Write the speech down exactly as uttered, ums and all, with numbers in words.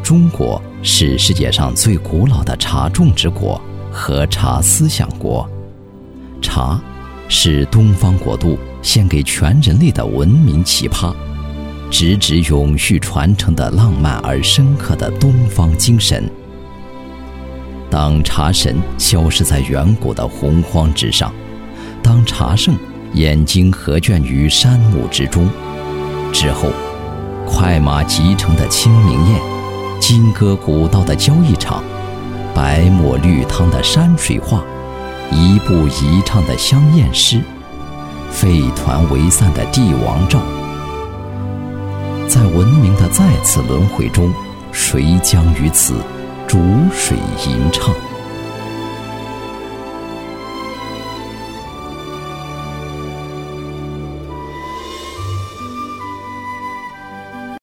中国是世界上最古老的茶种植国和茶思想国。茶是东方国度献给全人类的文明奇葩，直指永续传承的浪漫而深刻的东方精神。当茶神消失在远古的洪荒之上，当茶圣眼睛合卷于山木之中，之后快马集成的清明宴，金戈古道的交易场，白沫绿汤的山水画，一步一唱的香艳诗，废团为散的帝王照。在文明的再次轮回中，谁将于此逐水吟唱？